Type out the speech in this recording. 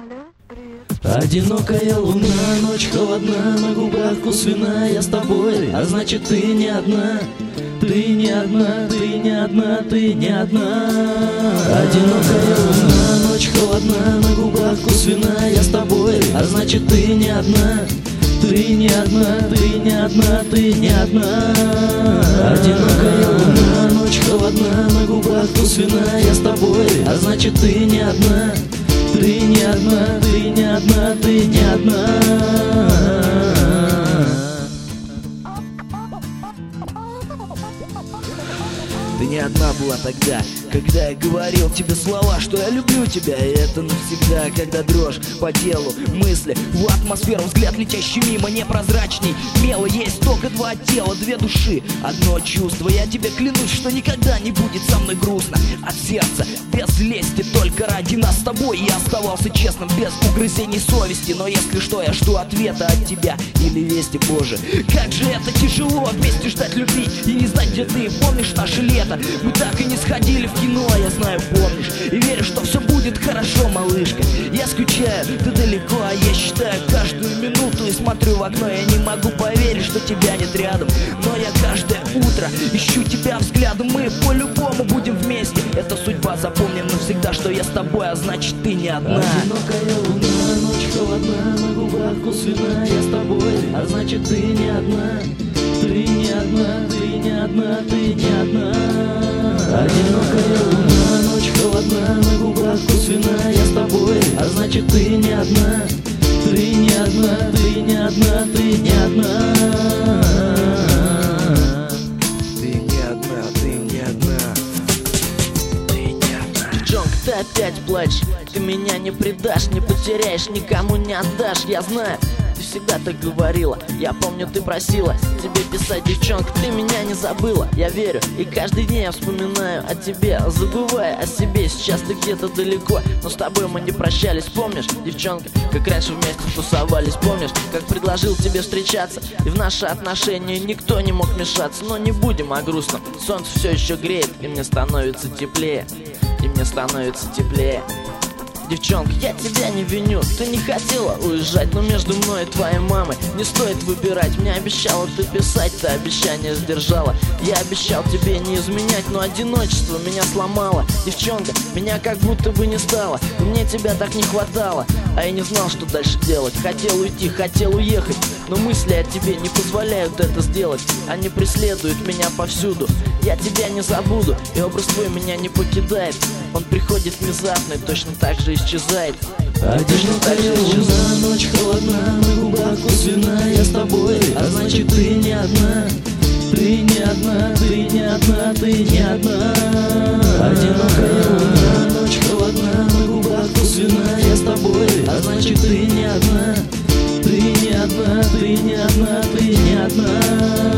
Одинокая луна, ночь холодна, на губах вкус вина, я с тобой, а значит ты не одна. Ты не одна, ты не одна, ты не одна. Одинокая луна, ночь холодна, на губах вкус вина, я с тобой, а значит ты не одна. Ты не одна, ты не одна, ты не одна. Одинокая луна, ночь холодна, на губах вкус вина, я с тобой, а значит ты не одна. Ты не одна, ты не одна, ты не одна. Ты не одна была тогда, когда я говорил тебе слова, что я люблю тебя, и это навсегда. Когда дрожь по телу, мысли в атмосферу, взгляд летящий мимо, непрозрачней мела. Есть только два тела, две души, одно чувство. Я тебе клянусь, что никогда не будет со мной грустно. От сердца, без лести, только ради нас с тобой я оставался честным, без угрызений совести. Но если что, я жду ответа от тебя или вести, Боже. Как же это тяжело, вместе ждать любви и не знать, где ты. Помнишь наше лето? Мы так и не сходили в кино, я знаю, помнишь. И верю, что все будет хорошо, малышка. Я скучаю, ты далеко, а я считаю каждую минуту и смотрю в окно. Я не могу поверить, что тебя нет рядом, но я каждое утро ищу тебя взглядом. Мы по-любому будем вместе, это судьба. Запомним навсегда, что я с тобой, а значит ты не одна. Одинокая луна, ночь холодна, на губах вкус вина, я с тобой, а значит ты не одна. Ты не одна, ты не одна, ты не одна. Одинокая луна, ночь холодна, на губах вкус вина, я с тобой, а значит ты не одна. Ты не одна, ты не одна, ты не одна. Ты не одна, ты не одна. Ты не одна. Девчонка, ты опять плачешь, ты меня не предашь, не потеряешь, никому не отдашь, я знаю. Ты всегда так говорила, я помню, ты просила тебе писать, девчонка, ты меня не забыла. Я верю, и каждый день я вспоминаю о тебе, забывая о себе. Сейчас ты где-то далеко, но с тобой мы не прощались. Помнишь, девчонка, как раньше вместе тусовались? Помнишь, как предложил тебе встречаться, и в наши отношения никто не мог мешаться? Но не будем о грустном, солнце все еще греет, и мне становится теплее, и мне становится теплее. Девчонка, я тебя не виню, ты не хотела уезжать, но между мной и твоей мамой не стоит выбирать. Мне обещала ты писать, ты обещание сдержала. Я обещал тебе не изменять, но одиночество меня сломало. Девчонка, меня как будто бы не стало, и мне тебя так не хватало. А я не знал, что дальше делать, хотел уйти, хотел уехать, но мысли о тебе не позволяют это сделать. Они преследуют меня повсюду, я тебя не забуду, и образ твой меня не покидает. Он приходит внезапно и точно так же исчезает. Одинокая луна, ночь холодна, на губах вкус вина, я с тобой, а значит ты не одна. Ты не одна, ты не одна, ты не одна. Одинокая луна, ночь холодна, на губах вкус вина, я с тобой, а значит ты не одна. Ты не одна, ты не одна, ты не одна.